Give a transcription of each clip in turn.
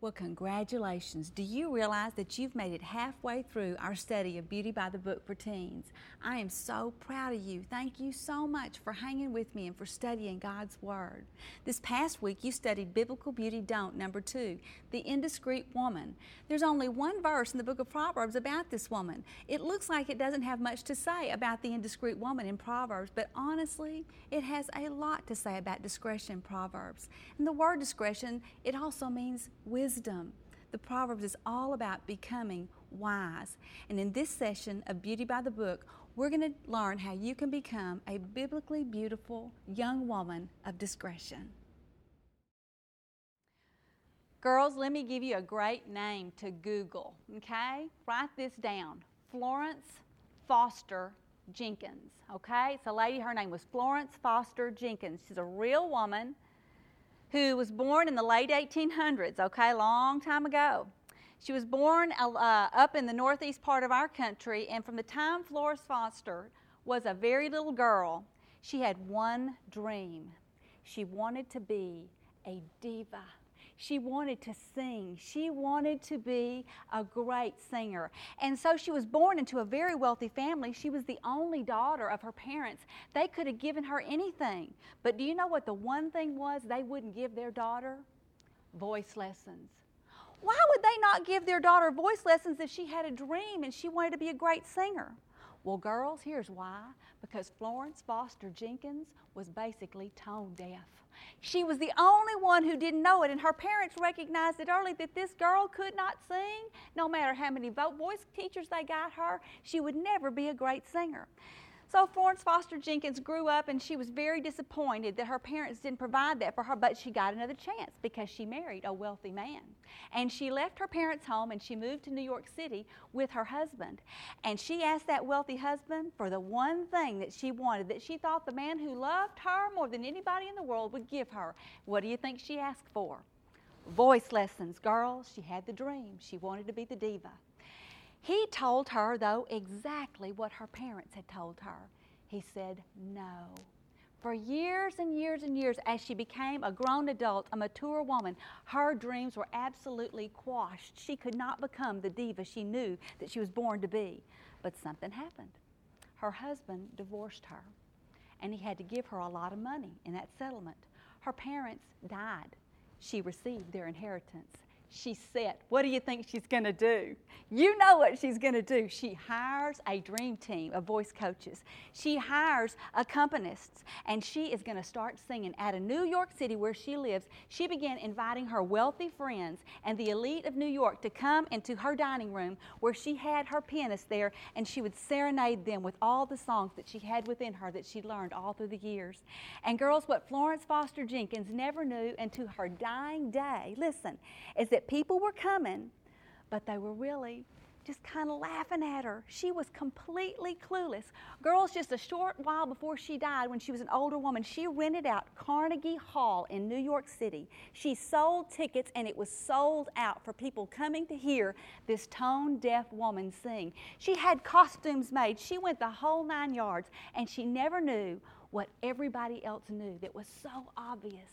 Well, congratulations. Do you realize that you've made it halfway through our study of Beauty by the Book for Teens? I am so proud of you. Thank you so much for hanging with me and for studying God's Word. This past week, you studied Biblical Beauty Don't, number 2, the indiscreet woman. There's only one verse in the book of Proverbs about this woman. It looks like it doesn't have much to say about the indiscreet woman in Proverbs, but honestly, it has a lot to say about discretion in Proverbs. And the word discretion, it also means wisdom. The Proverbs is all about becoming wise. And in this session of Beauty by the Book, we're going to learn how you can become a biblically beautiful young woman of discretion. Girls, let me give you a great name to Google, okay? Write this down. Florence Foster Jenkins, okay? It's a lady, her name was Florence Foster Jenkins. She's a real woman who was born in the late 1800s, okay, long time ago. She was born up in the northeast part of our country, and from the time Florence Foster was a very little girl, she had one dream. She wanted to be a diva. She wanted to sing. She wanted to be a great singer. And so she was born into a very wealthy family. She was the only daughter of her parents. They could have given her anything. But do you know what the one thing was they wouldn't give their daughter? Voice lessons. Why would they not give their daughter voice lessons if she had a dream and she wanted to be a great singer? Well, girls, here's why. Because Florence Foster Jenkins was basically tone deaf. She was the only one who didn't know it, and her parents recognized it early that this girl could not sing. No matter how many voice teachers they got her, she would never be a great singer. So Florence Foster Jenkins grew up, and she was very disappointed that her parents didn't provide that for her, but she got another chance because she married a wealthy man. And she left her parents' home and she moved to New York City with her husband. And she asked that wealthy husband for the one thing that she wanted, that she thought the man who loved her more than anybody in the world would give her. What do you think she asked for? Voice lessons. Girls, she had the dream. She wanted to be the diva. He told her, though, exactly what her parents had told her. He said no. For years and years and years, as she became a grown adult, a mature woman, her dreams were absolutely quashed. She could not become the diva she knew that she was born to be. But something happened. Her husband divorced her, and he had to give her a lot of money in that settlement. Her parents died. She received their inheritance. She's set. What do you think she's going to do? You know what she's going to do. She hires a dream team of voice coaches. She hires accompanists, and she is going to start singing. Out of New York City, where she lives, she began inviting her wealthy friends and the elite of New York to come into her dining room where she had her pianist there, and she would serenade them with all the songs that she had within her that she learned all through the years. And girls, what Florence Foster Jenkins never knew until her dying day, listen, is that people were coming, but they were really just kind of laughing at her. She was completely clueless. Girls, just a short while before she died, when she was an older woman, she rented out Carnegie Hall in New York City. She sold tickets, and it was sold out for people coming to hear this tone-deaf woman sing. She had costumes made. She went the whole 9 yards, and she never knew what everybody else knew that was so obvious.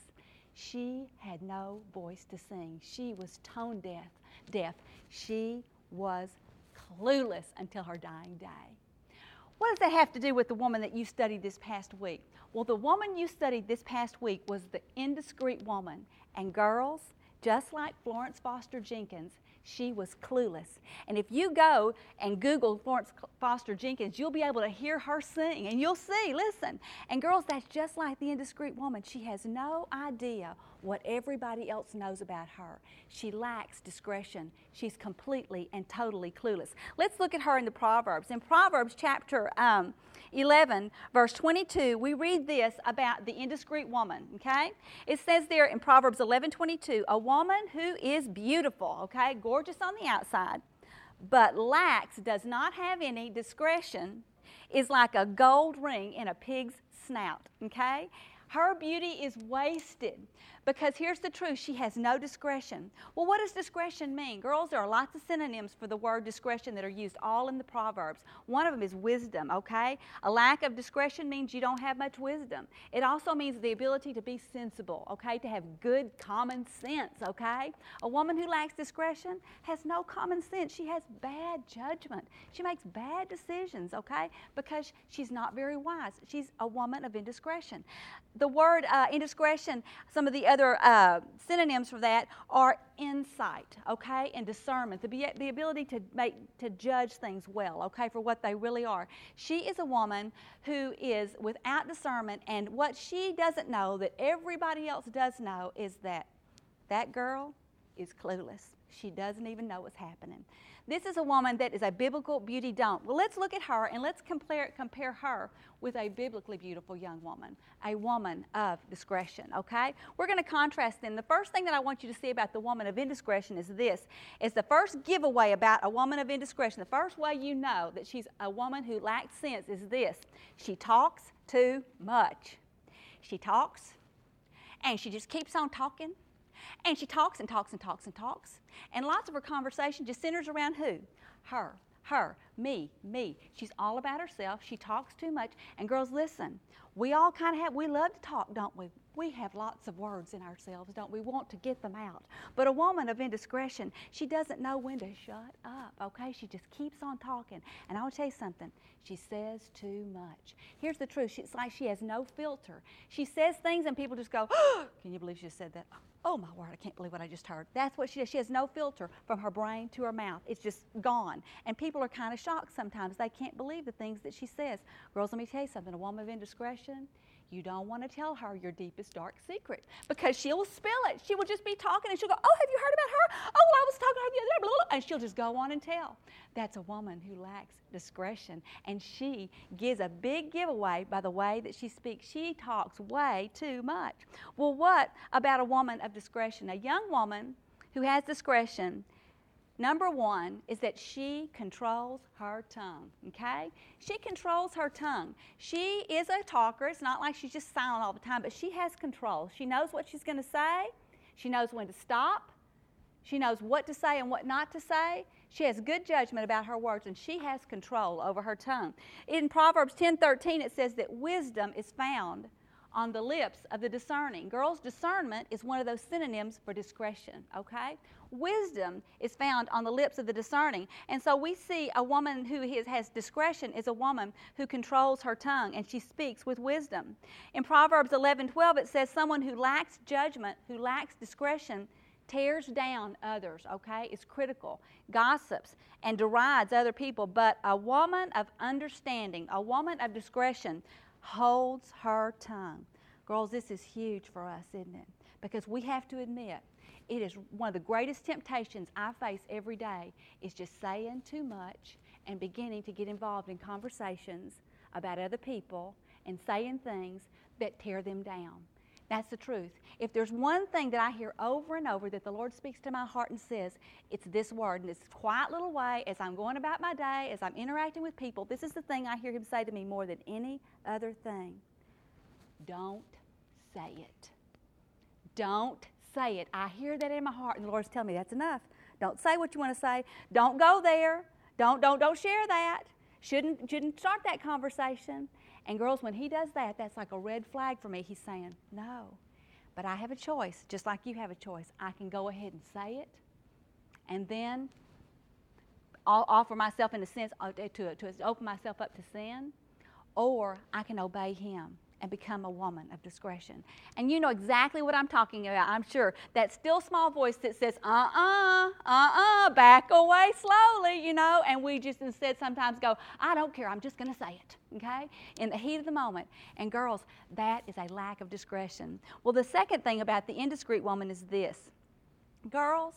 She had no voice to sing. She was tone deaf. She was clueless until her dying day. What does that have to do with the woman that you studied this past week? Well, the woman you studied this past week was the indiscreet woman. And girls, just like Florence Foster Jenkins, she was clueless. And if you go and Google Florence Foster Jenkins, you'll be able to hear her sing, and you'll see, listen. And girls, that's just like the indiscreet woman. She has no idea what everybody else knows about her. She lacks discretion. She's completely and totally clueless. Let's look at her in the Proverbs. In Proverbs chapter 11, verse 22, we read this about the indiscreet woman, okay? It says there in Proverbs 11:22, a woman who is beautiful, okay, gorgeous on the outside, but lacks, does not have any discretion, is like a gold ring in a pig's snout, okay? Her beauty is wasted Because here's the truth, she has no discretion. Well, what does discretion mean? Girls, there are lots of synonyms for the word discretion that are used all in the Proverbs. One of them is wisdom, okay? A lack of discretion means you don't have much wisdom. It also means the ability to be sensible, okay? To have good common sense, okay? A woman who lacks discretion has no common sense. She has bad judgment. She makes bad decisions, okay? Because she's not very wise. She's a woman of indiscretion. The word indiscretion, some of the other synonyms for that are insight, okay, and discernment, the ability to judge things well, okay, for what they really are. She is a woman who is without discernment, and what she doesn't know that everybody else does know is that that girl is clueless. She doesn't even know what's happening. This is a woman that is a biblical beauty don't. Well, let's look at her and let's compare her with a biblically beautiful young woman, a woman of discretion, okay? We're going to contrast them. The first thing that I want you to see about the woman of indiscretion is this, is the first giveaway about a woman of indiscretion. The first way you know that she's a woman who lacks sense is this. She talks too much. She talks, and she just keeps on talking. And she talks and talks and talks and talks. And lots of her conversation just centers around who? Her, me. She's all about herself. She talks too much. And girls, listen, we all kind of we love to talk, don't we? We have lots of words in ourselves, don't we? We want to get them out. But a woman of indiscretion, she doesn't know when to shut up, okay? She just keeps on talking. And I want to tell you something. She says too much. Here's the truth. It's like she has no filter. She says things and people just go, oh, can you believe she just said that? Oh, my word, I can't believe what I just heard. That's what she does. She has no filter from her brain to her mouth. It's just gone. And people are kind of shocked sometimes. They can't believe the things that she says. Girls, let me tell you something. A woman of indiscretion, you don't want to tell her your deepest, dark secret because she'll spill it. She will just be talking and she'll go, oh, have you heard about her? Oh, well, I was talking to her the other day, blah, blah, blah. And she'll just go on and tell. That's a woman who lacks discretion, and she gives a big giveaway by the way that she speaks. She talks way too much. Well, what about a woman of discretion? A young woman who has discretion, number one is that she controls her tongue, okay? She controls her tongue. She is a talker. It's not like she's just silent all the time, but she has control. She knows what she's going to say. She knows when to stop. She knows what to say and what not to say. She has good judgment about her words, and she has control over her tongue. In Proverbs 10:13, it says that wisdom is found on the lips of the discerning. Girls, discernment is one of those synonyms for discretion, okay? Wisdom is found on the lips of the discerning. And so we see a woman who has discretion is a woman who controls her tongue, and she speaks with wisdom. In Proverbs 11:12, it says someone who lacks judgment, who lacks discretion, tears down others, okay? It's critical, gossips, and derides other people. But a woman of understanding, a woman of discretion, holds her tongue. Girls, this is huge for us, isn't it? Because we have to admit, it is one of the greatest temptations I face every day is just saying too much and beginning to get involved in conversations about other people and saying things that tear them down. That's the truth. If there's one thing that I hear over and over that the Lord speaks to my heart and says, it's this word. In this quiet little way, as I'm going about my day, as I'm interacting with people, this is the thing I hear Him say to me more than any other thing. Don't say it. Don't say it. I hear that in my heart, and the Lord's telling me that's enough. Don't say what you want to say. Don't go there. Don't share that. Shouldn't start that conversation. And girls, when He does that, that's like a red flag for me. He's saying, no. But I have a choice, just like you have a choice. I can go ahead and say it, and then I'll offer myself in a sense to open myself up to sin, or I can obey Him and become a woman of discretion. And you know exactly what I'm talking about, I'm sure. That still small voice that says, back away slowly, you know, and we just instead sometimes go, I don't care, I'm just going to say it, okay, in the heat of the moment. And girls, that is a lack of discretion. Well, the second thing about the indiscreet woman is this. Girls,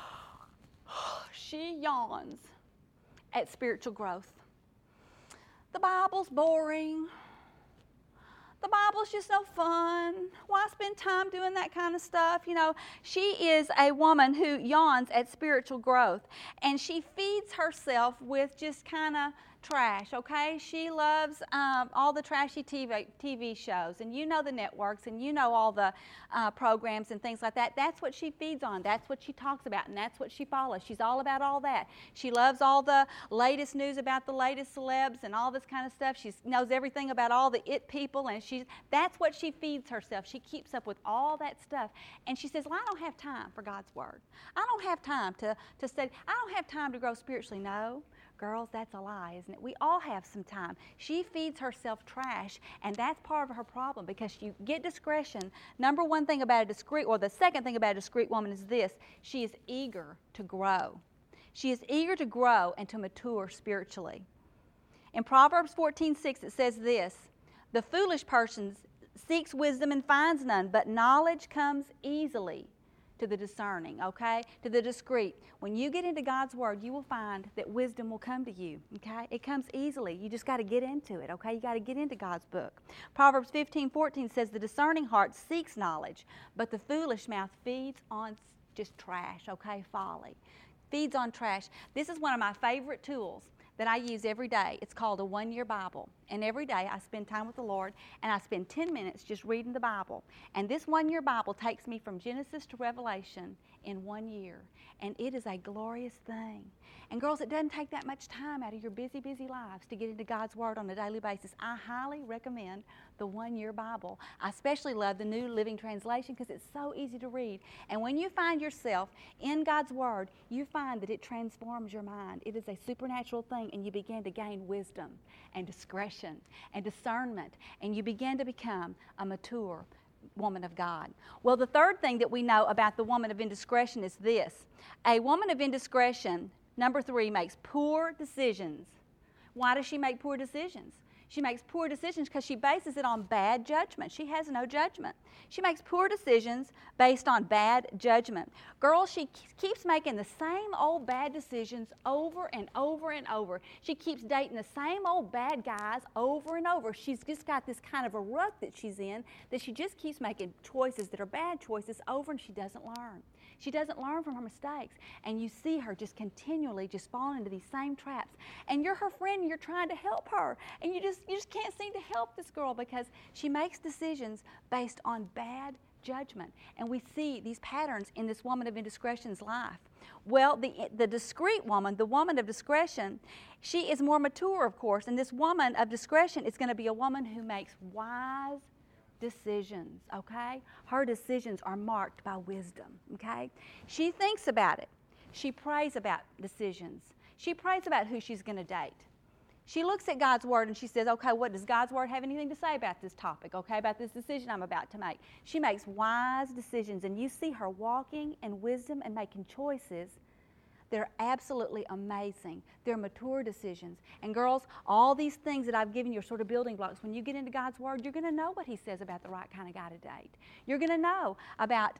she yawns at spiritual growth. The Bible's boring. The Bible's just no fun. Why spend time doing that kind of stuff? You know, she is a woman who yawns at spiritual growth, and she feeds herself with just kind of trash, okay? She loves all the trashy TV shows, and you know the networks, and you know all the programs and things like that. That's what she feeds on. That's what she talks about, and that's what she follows. She's all about all that. She loves all the latest news about the latest celebs and all this kind of stuff. She knows everything about all the it people, and that's what she feeds herself. She keeps up with all that stuff, and she says, well, I don't have time for God's Word. I don't have time to study. I don't have time to grow spiritually. No. Girls, that's a lie, isn't it? We all have some time. She feeds herself trash, and that's part of her problem because you get discretion. Number one thing about a discreet, or the second thing about a discreet woman is this: she is eager to grow. She is eager to grow and to mature spiritually. In Proverbs 14:6, it says this: the foolish person seeks wisdom and finds none, but knowledge comes easily to the discerning, okay? To the discreet. When you get into God's Word, you will find that wisdom will come to you, okay? It comes easily. You just got to get into it, okay? You got to get into God's book. Proverbs 15:14 says, the discerning heart seeks knowledge, but the foolish mouth feeds on just trash, okay? Folly. Feeds on trash. This is one of my favorite tools that I use every day. It's called a one-year Bible. And every day I spend time with the Lord, and I spend 10 minutes just reading the Bible. And this one-year Bible takes me from Genesis to Revelation in 1 year. And it is a glorious thing. And girls, it doesn't take that much time out of your busy, busy lives to get into God's Word on a daily basis. I highly recommend the one-year Bible. I especially love the New Living Translation because it's so easy to read. And when you find yourself in God's Word, you find that it transforms your mind. It is a supernatural thing, and you begin to gain wisdom and discretion and discernment, and you begin to become a mature woman of God. Well, the third thing that we know about the woman of indiscretion is this: a woman of indiscretion, number 3, makes poor decisions. Why does she make poor decisions? She makes poor decisions because she bases it on bad judgment. She has no judgment. She makes poor decisions based on bad judgment. Girls, she keeps making the same old bad decisions over and over and over. She keeps dating the same old bad guys over and over. She's just got this kind of a rut that she's in, that she just keeps making choices that are bad choices over, and she doesn't learn. She doesn't learn from her mistakes, and you see her just continually just falling into these same traps. And you're her friend, and you're trying to help her, and you just can't seem to help this girl because she makes decisions based on bad judgment. And we see these patterns in this woman of indiscretion's life. Well, the discreet woman, the woman of discretion, she is more mature, of course, and this woman of discretion is going to be a woman who makes wise decisions, okay? Her decisions are marked by wisdom, okay? She thinks about it. She prays about decisions. She prays about who she's going to date. She looks at God's Word and she says, okay, what does God's Word have anything to say about this topic, okay, about this decision I'm about to make? She makes wise decisions, and you see her walking in wisdom and making choices. They're absolutely amazing. They're mature decisions. And girls, all these things that I've given you are sort of building blocks. When you get into God's Word, you're going to know what He says about the right kind of guy to date. You're going to know about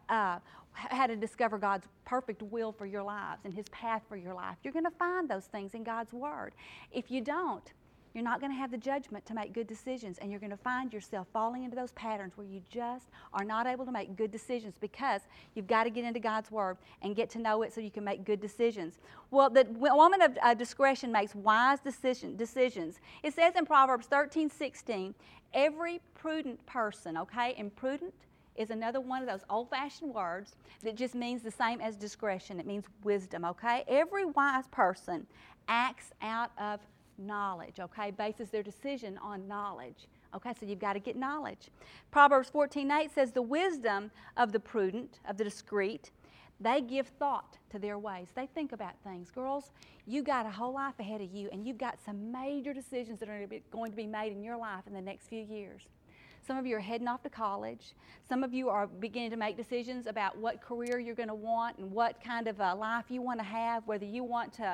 how to discover God's perfect will for your lives and His path for your life. You're going to find those things in God's Word. If you don't, you're not going to have the judgment to make good decisions, and you're going to find yourself falling into those patterns where you just are not able to make good decisions because you've got to get into God's Word and get to know it so you can make good decisions. Well, the woman of discretion makes wise decisions. It says in Proverbs 13:16, every prudent person, okay, and prudent is another one of those old-fashioned words that just means the same as discretion. It means wisdom, okay? Every wise person acts out of knowledge, okay, bases their decision on knowledge. Okay, so you've got to get knowledge. Proverbs 14:8 says, the wisdom of the prudent, of the discreet, they give thought to their ways. They think about things. Girls, you got a whole life ahead of you, and you've got some major decisions that are going to be made in your life in the next few years. Some of you are heading off to college. Some of you are beginning to make decisions about what career you're going to want and what kind of a life you want to have, whether you want to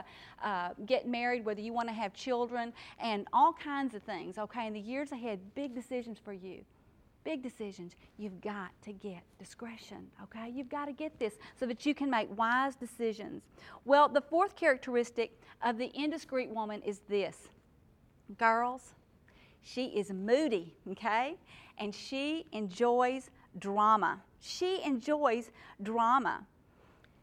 get married, whether you want to have children, and all kinds of things, okay? In the years ahead, big decisions for you. Big decisions. You've got to get discretion, okay? You've got to get this so that you can make wise decisions. Well, the fourth characteristic of the indiscreet woman is this. Girls, she is moody, okay? And she enjoys drama. She enjoys drama.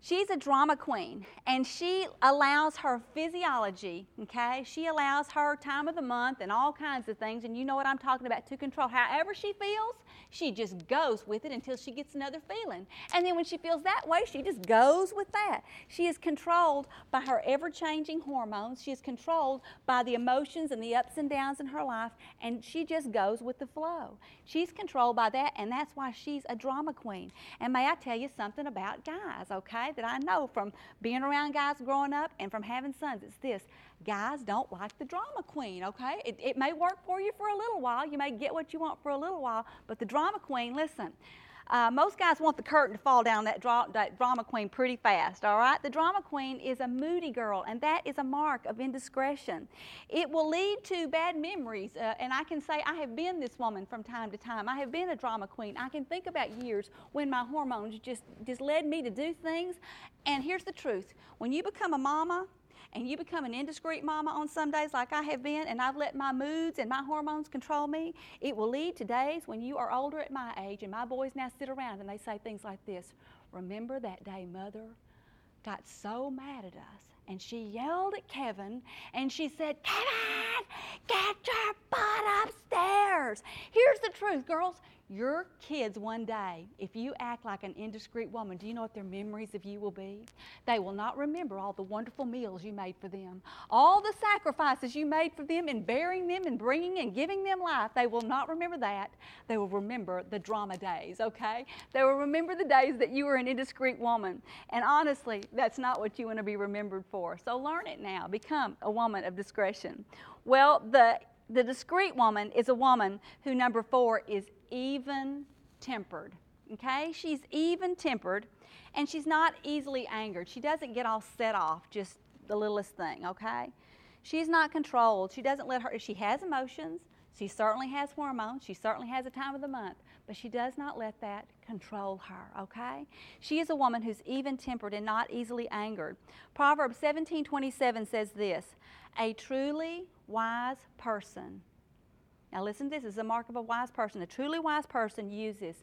She's a drama queen, and she allows her physiology, okay? She allows her time of the month and all kinds of things, and you know what I'm talking about, to control. However she feels, she just goes with it until she gets another feeling. And then when she feels that way, she just goes with that. She is controlled by her ever-changing hormones. She is controlled by the emotions and the ups and downs in her life, and she just goes with the flow. She's controlled by that, and that's why she's a drama queen. And may I tell you something about guys, okay, that I know from being around guys growing up and from having sons. It's this: guys don't like the drama queen, okay? It may work for you for a little while. You may get what you want for a little while, but the drama queen, listen, most guys want the curtain to fall down that drama queen pretty fast, all right? The drama queen is a moody girl, and that is a mark of indiscretion. It will lead to bad memories, and I can say I have been this woman from time to time. I have been a drama queen. I can think about years when my hormones just led me to do things. And here's the truth. When you become a mama, and you become an indiscreet mama on some days like I have been, and I've let my moods and my hormones control me, it will lead to days when you are older at my age, and my boys now sit around and they say things like this: remember that day Mother got so mad at us, and she yelled at Kevin, and she said, Kevin, get your butt upstairs. Here's the truth, girls. Your kids one day, if you act like an indiscreet woman, do you know what their memories of you will be? They will not remember all the wonderful meals you made for them, all the sacrifices you made for them in bearing them and bringing and giving them life. They will not remember that. They will remember the drama days, okay? They will remember the days that you were an indiscreet woman. And honestly, that's not what you want to be remembered for. So learn it now. Become a woman of discretion. Well, the discreet woman is a woman who, number 4, is even-tempered, okay? She's even-tempered, and she's not easily angered. She doesn't get all set off just the littlest thing, okay? She's not controlled. She doesn't let her, she has emotions. She certainly has hormones. She certainly has a time of the month, but she does not let that control her, okay? She is a woman who's even-tempered and not easily angered. Proverbs 17:27 says this: a truly wise person. Now listen to this. This is a mark of a wise person. A truly wise person uses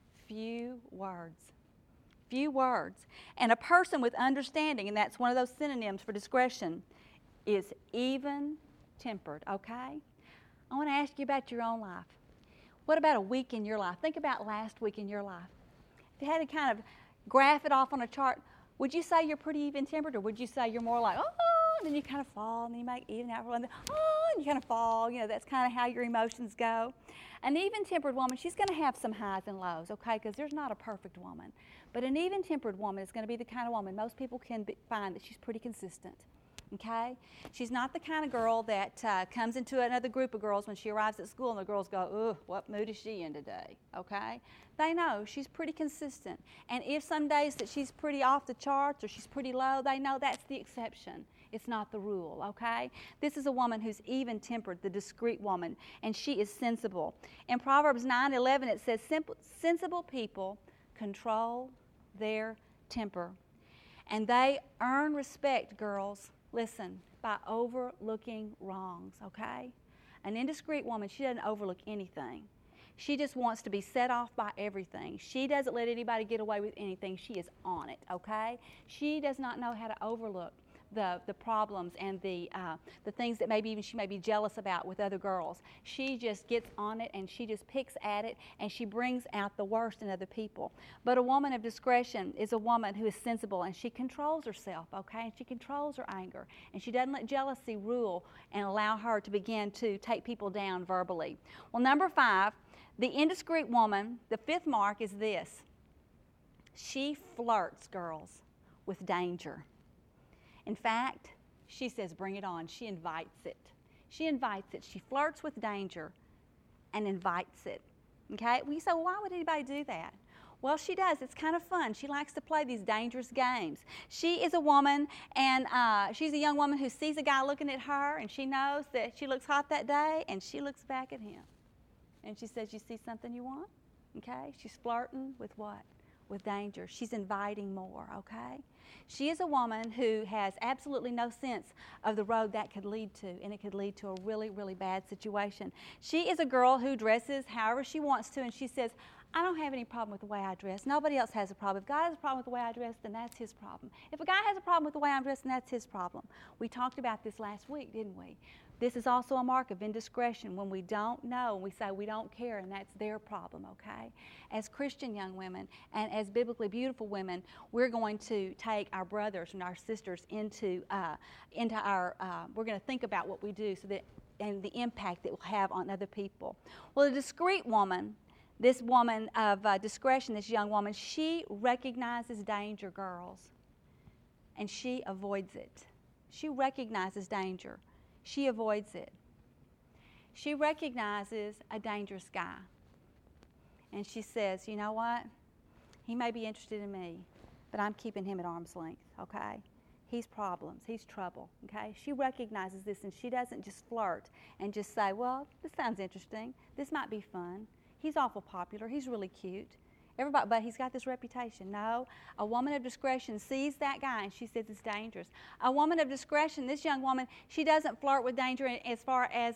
few words. Few words. And a person with understanding, and that's one of those synonyms for discretion, is even-tempered, okay? I want to ask you about your own life. What about a week in your life? Think about last week in your life. If you had to kind of graph it off on a chart, would you say you're pretty even-tempered, or would you say you're more like, oh, and then you kind of fall, and then you make even out, and then, oh, and you kind of fall. You know, that's kind of how your emotions go. An even-tempered woman, she's going to have some highs and lows, okay, because there's not a perfect woman. But an even-tempered woman is going to be the kind of woman most people can find that she's pretty consistent. Okay? She's not the kind of girl that comes into another group of girls when she arrives at school and the girls go, ugh, what mood is she in today? Okay? They know she's pretty consistent. And if some days that she's pretty off the charts or she's pretty low, they know that's the exception. It's not the rule, okay? This is a woman who's even-tempered, the discreet woman, and she is sensible. In Proverbs 9:11 it says, sensible people control their temper. And they earn respect, girls. Listen, by overlooking wrongs, okay? An indiscreet woman, she doesn't overlook anything. She just wants to be set off by everything. She doesn't let anybody get away with anything. She is on it, okay? She does not know how to overlook the problems and the things that maybe even she may be jealous about with other girls. She just gets on it, and she just picks at it, and she brings out the worst in other people. But a woman of discretion is a woman who is sensible, and she controls herself, okay? And she controls her anger, and she doesn't let jealousy rule and allow her to begin to take people down verbally. Well, number 5, the indiscreet woman, the 5th mark is this: she flirts, girls, with danger. In fact, she says, bring it on. She invites it. She invites it. She flirts with danger and invites it. Okay? Well, you say, well, why would anybody do that? Well, she does. It's kind of fun. She likes to play these dangerous games. She is a woman, and she's a young woman who sees a guy looking at her, and she knows that she looks hot that day, and she looks back at him. And she says, you see something you want? Okay? She's flirting with what? With danger. She's inviting more, okay? She is a woman who has absolutely no sense of the road that could lead to, and it could lead to a really, really bad situation. She is a girl who dresses however she wants to, and she says, I don't have any problem with the way I dress. Nobody else has a problem. If God has a problem with the way I dress, then that's his problem. If a guy has a problem with the way I'm dressed, then that's his problem. We talked about this last week, didn't we? This is also a mark of indiscretion when we don't know and we say we don't care, and that's their problem, okay? As Christian young women and as biblically beautiful women, we're going to take our brothers and our sisters into our, we're going to think about what we do so that, and the impact it will have on other people. Well, a discreet woman, this woman of discretion, this young woman, she recognizes danger, girls, and she avoids it. She recognizes danger. She avoids it. She recognizes a dangerous guy, and she says, you know what? He may be interested in me, but I'm keeping him at arm's length, okay? He's problems. He's trouble, okay? She recognizes this, and she doesn't just flirt and just say, well, this sounds interesting. This might be fun. He's awful popular. He's really cute. Everybody, but he's got this reputation. No, a woman of discretion sees that guy and she says it's dangerous. A woman of discretion, this young woman, she doesn't flirt with danger as far as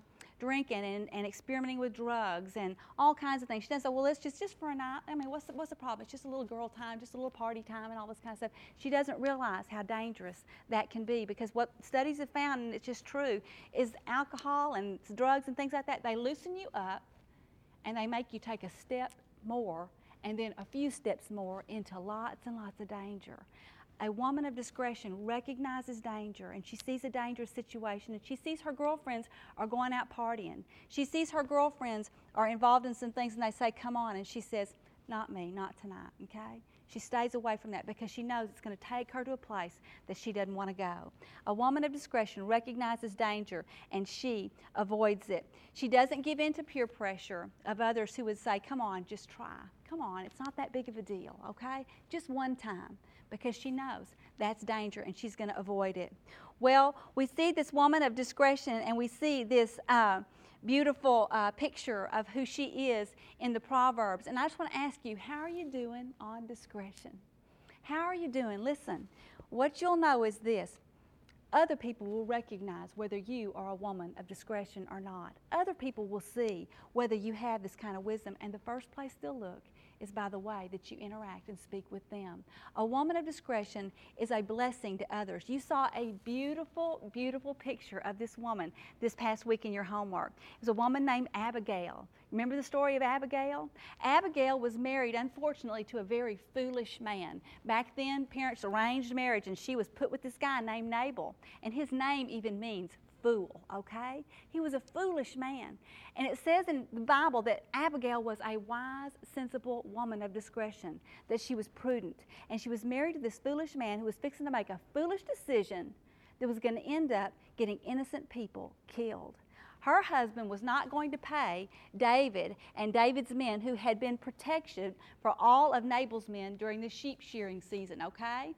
drinking and experimenting with drugs and all kinds of things. She doesn't say, well, it's just for a night. I mean, what's the problem? It's just a little girl time, just a little party time and all this kind of stuff. She doesn't realize how dangerous that can be, because what studies have found, and it's just true, is alcohol and drugs and things like that, they loosen you up and they make you take a step more and then a few steps more into lots and lots of danger. A woman of discretion recognizes danger, and she sees a dangerous situation, and she sees her girlfriends are going out partying. She sees her girlfriends are involved in some things, and they say, come on, and she says, not me, not tonight, okay? She stays away from that because she knows it's going to take her to a place that she doesn't want to go. A woman of discretion recognizes danger, and she avoids it. She doesn't give in to peer pressure of others who would say, come on, just try. Come on, it's not that big of a deal, okay? Just one time, because she knows that's danger and she's going to avoid it. Well, we see this woman of discretion, and we see this beautiful picture of who she is in the Proverbs. And I just want to ask you, how are you doing on discretion? How are you doing? Listen, what you'll know is this. Other people will recognize whether you are a woman of discretion or not. Other people will see whether you have this kind of wisdom, and the first place they'll look is by the way that you interact and speak with them. A woman of discretion is a blessing to others. You saw a beautiful, beautiful picture of this woman this past week in your homework. It was a woman named Abigail. Remember the story of Abigail? Abigail was married, unfortunately, to a very foolish man. Back then, parents arranged marriage, and she was put with this guy named Nabal. And his name even means fool, okay? He was a foolish man. And it says in the Bible that Abigail was a wise, sensible woman of discretion, that she was prudent. And she was married to this foolish man who was fixing to make a foolish decision that was going to end up getting innocent people killed. Her husband was not going to pay David and David's men, who had been protection for all of Nabal's men during the sheep shearing season, okay?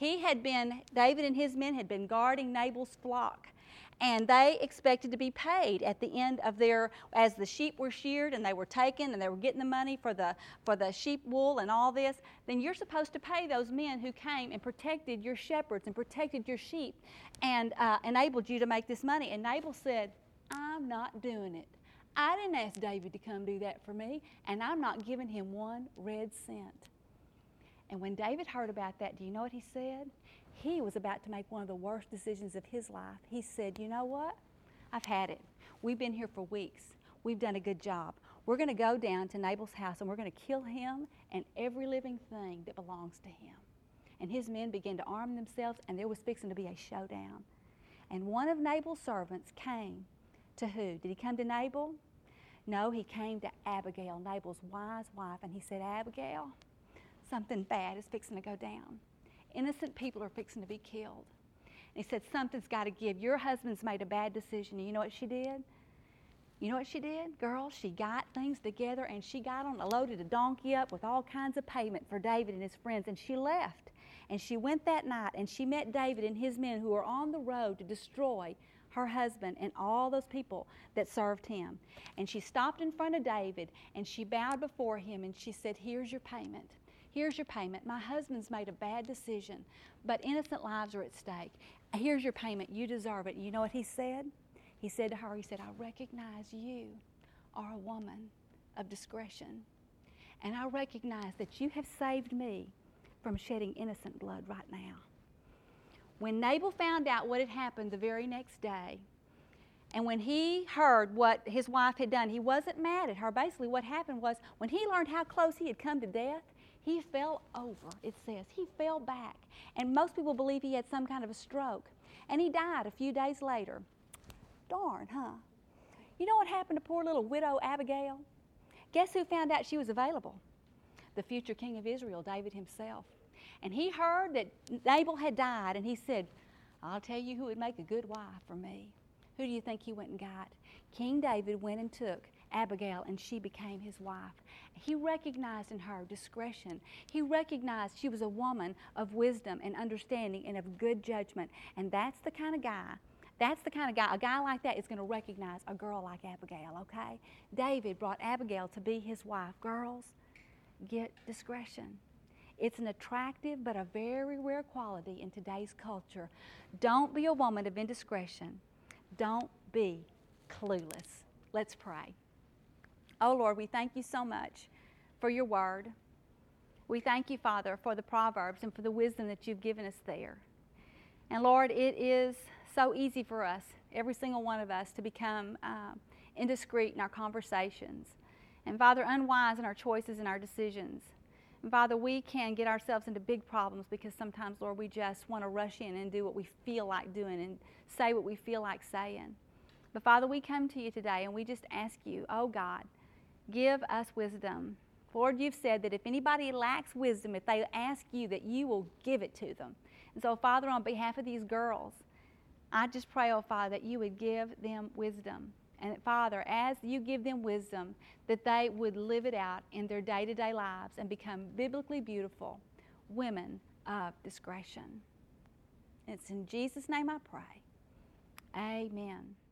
David and his men had been guarding Nabal's flock. And they expected to be paid at the end of as the sheep were sheared and they were taken and they were getting the money for the sheep wool and all this, then you're supposed to pay those men who came and protected your shepherds and protected your sheep and enabled you to make this money. And Nabal said, I'm not doing it. I didn't ask David to come do that for me, and I'm not giving him one red cent. And when David heard about that, do you know what he said? He was about to make one of the worst decisions of his life. He said, you know what? I've had it. We've been here for weeks. We've done a good job. We're going to go down to Nabal's house, and we're going to kill him and every living thing that belongs to him. And his men began to arm themselves, and there was fixing to be a showdown. And one of Nabal's servants came to who? Did he come to Nabal? No, he came to Abigail, Nabal's wise wife, and he said, Abigail, something bad is fixing to go down. Innocent people are fixing to be killed. And he said, something's got to give. Your husband's made a bad decision. And you know what she did? You know what she did? Girl, she got things together, and she loaded a donkey up with all kinds of payment for David and his friends, and she left. And she went that night, and she met David and his men who were on the road to destroy her husband and all those people that served him. And she stopped in front of David, and she bowed before him, and she said, here's your payment. Here's your payment. My husband's made a bad decision, but innocent lives are at stake. Here's your payment. You deserve it. And you know what he said? He said to her, he said, I recognize you are a woman of discretion. And I recognize that you have saved me from shedding innocent blood right now. When Nabal found out what had happened the very next day, and when he heard what his wife had done, he wasn't mad at her. Basically, what happened was when he learned how close he had come to death, he fell over, it says. He fell back. And most people believe he had some kind of a stroke. And he died a few days later. Darn, huh? You know what happened to poor little widow Abigail? Guess who found out she was available? The future king of Israel, David himself. And he heard that Nabal had died, and he said, I'll tell you who would make a good wife for me. Who do you think he went and got? King David went and took Abigail, and she became his wife. He recognized in her discretion. He recognized she was a woman of wisdom and understanding and of good judgment. And that's the kind of guy, a guy like that is going to recognize a girl like Abigail, okay? David brought Abigail to be his wife. Girls, get discretion. It's an attractive but a very rare quality in today's culture. Don't be a woman of indiscretion. Don't be clueless. Let's pray. Oh, Lord, we thank you so much for your word. We thank you, Father, for the Proverbs and for the wisdom that you've given us there. And, Lord, it is so easy for us, every single one of us, to become indiscreet in our conversations. And, Father, unwise in our choices and our decisions. And, Father, we can get ourselves into big problems because sometimes, Lord, we just want to rush in and do what we feel like doing and say what we feel like saying. But, Father, we come to you today and we just ask you, oh, God, give us wisdom. Lord, you've said that if anybody lacks wisdom, if they ask you, that you will give it to them. And so, Father, on behalf of these girls, I just pray, oh, Father, that you would give them wisdom. And, Father, as you give them wisdom, that they would live it out in their day-to-day lives and become biblically beautiful women of discretion. It's in Jesus' name I pray. Amen.